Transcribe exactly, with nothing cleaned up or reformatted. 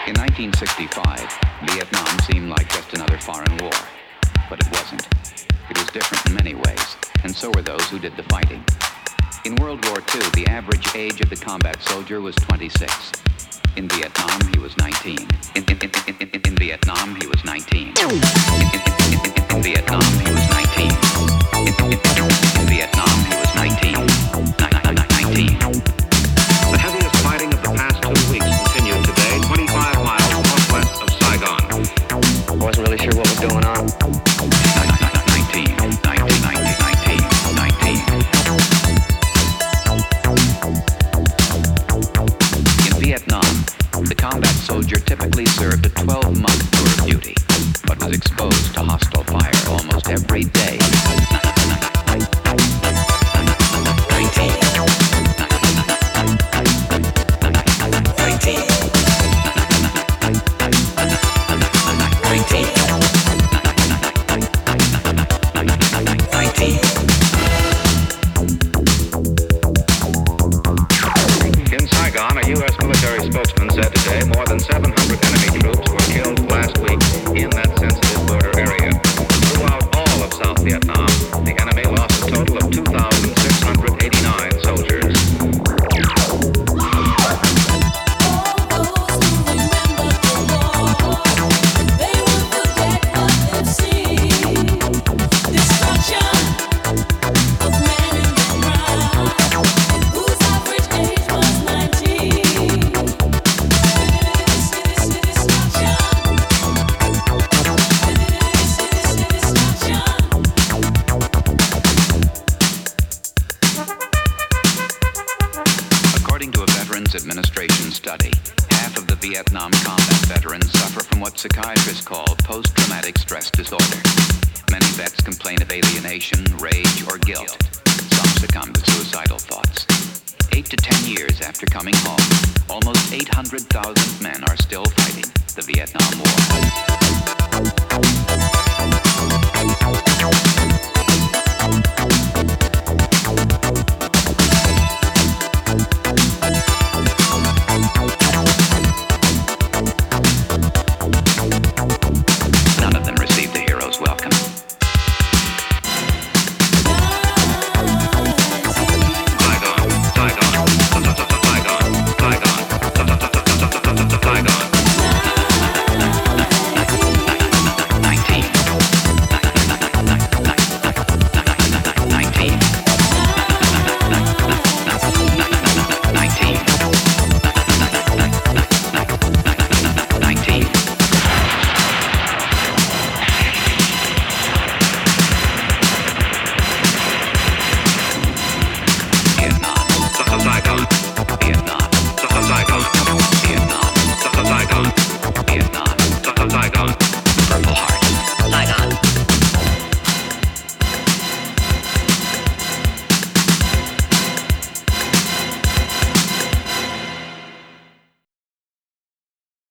In nineteen sixty-five, Vietnam seemed like just another foreign war. But it wasn't. It was different in many ways, and so were those who did the fighting. In World War Two, the average age of the combat soldier was twenty-six. In Vietnam, he was nineteen. In, in, in, in, in, in Vietnam, he was nineteen. In, in, in, in, in Vietnam, he was nineteen. In, in, in, in Vietnam, he was nineteen. nineteen. The heaviest fighting of the past two weeks continued today, twenty-five miles northwest of Saigon. I wasn't really sure what was going on. nineteen, nineteen, nineteen, nineteen, nineteen. In Vietnam, the combat soldier typically served a twelve-month tour of duty, but was exposed to hostile fire almost every day. nineteen. In Saigon, a U S military spokesman said today more than seven hundred enemy troops were killed last week in that sensitive border area. Throughout all of South Vietnam, the enemy lost a total of two thousand six hundred eighty-nine soldiers. According to a Veterans Administration study, half of the Vietnam combat veterans suffer from what psychiatrists call post-traumatic stress disorder. Many vets complain of alienation, rage, or guilt. Some succumb to suicidal thoughts. Eight to ten years after coming home, almost eight hundred thousand men are still fighting the Vietnam War.